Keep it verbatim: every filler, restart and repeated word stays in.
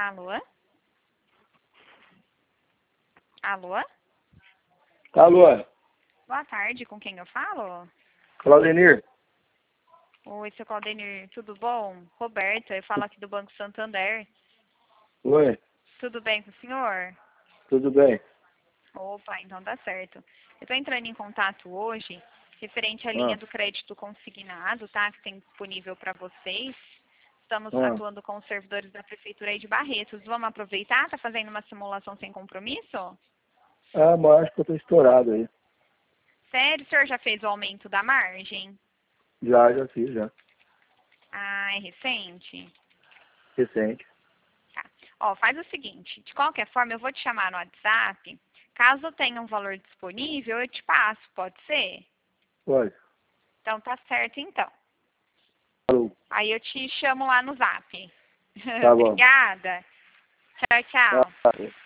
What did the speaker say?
Alô? Alô? Alô? Boa tarde, com quem eu falo? Claudenir? Oi, seu Claudenir, tudo bom? Roberta, eu falo aqui do Banco Santander. Oi, Tudo bem com o senhor? tudo bem? Opa, então tá certo. Eu tô entrando em contato hoje, referente à linha Ah, do crédito consignado, tá? Que tem disponível para vocês. Estamos ah, atuando com os servidores da Prefeitura aí de Barretos. Vamos aproveitar? Tá fazendo uma simulação sem compromisso? ah, mas acho que eu tô estourado aí. Sério, o senhor já fez o aumento da margem? Já, já fiz, já. Ah, é recente? Recente. Tá. Ó, faz o seguinte, de qualquer forma, eu vou te chamar no WhatsApp. Caso tenha um valor disponível, eu te passo, pode ser? Pode. Então tá certo, então. Falou. Aí eu te chamo lá no Zap. Tá bom. Obrigada. Tchau, Ah, tchau. tá.